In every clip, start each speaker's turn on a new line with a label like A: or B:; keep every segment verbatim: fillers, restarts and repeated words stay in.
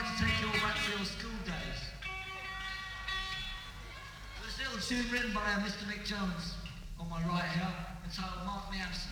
A: to take you all back to your school days. There's a little tune written by uh, Mister Mick Jones on my right here, entitled Mark Me Absent.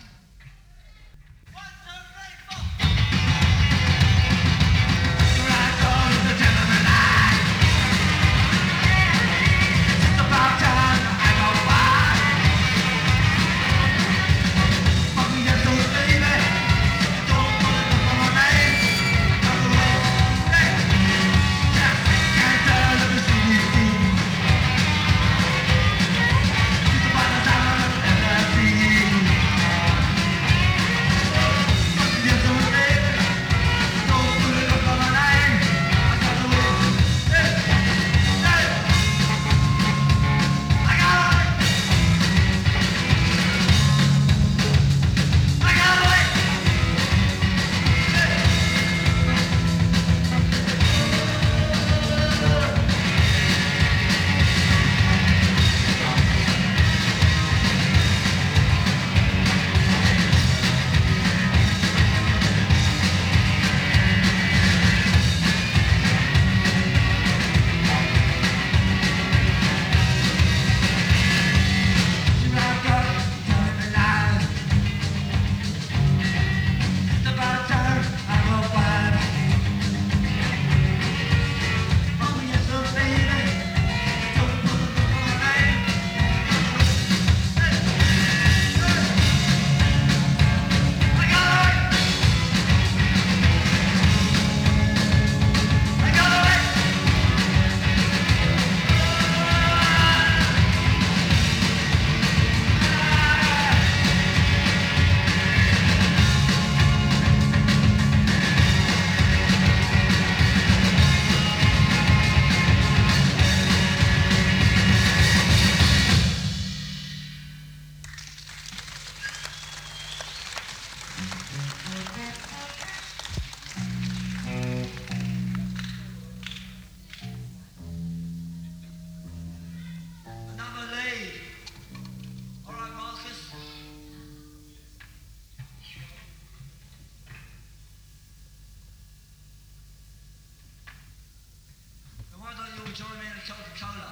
A: Join me in a Coca-Cola.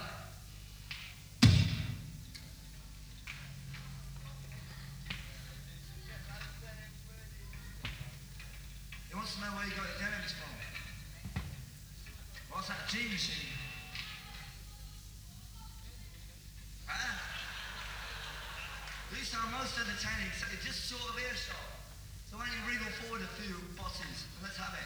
A: He wants to know where you got your denims from. What's that, a G machine? Ah. These sound most entertaining. It's just sort of earshot. So why don't you wriggle forward a few bosses and let's have it.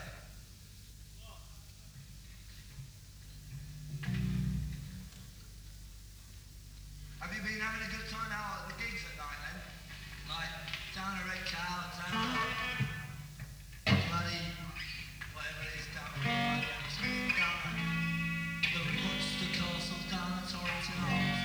A: Have you been having a good time out at the gigs at night then? Like down a Red Cow, down a bloody, whatever it is, down, down the Monster Castle, down the Torrington Arms.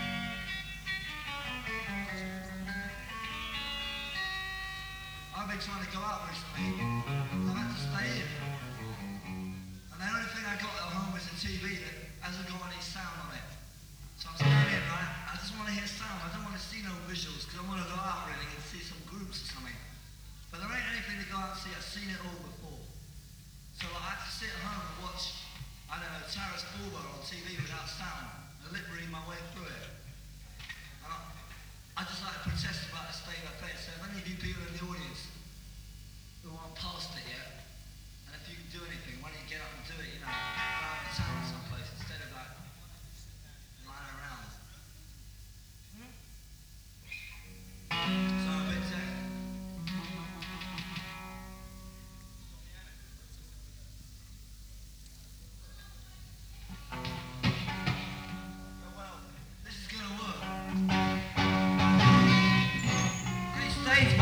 A: I've been trying to go out recently, I've had to stay in. And the only thing I got at home was a T V that hasn't got any sound on it. So I'm staying in, right? I just want to hear sound. I don't want to see no visuals because I want to go out really and see some groups or something. But there ain't anything to go out and see. I've seen it all before. So like, I have to sit at home and watch, I don't know, Taras Bulba on T V without sound and lip read my way through it. And I, I just like to protest about the state of affairs. So if any of you people in the audience who aren't past it yet, and if you can do anything, why don't you get up and do it, you know, go out in town someplace instead of like lying around. So a bit tech. Well, this is gonna work. Any stage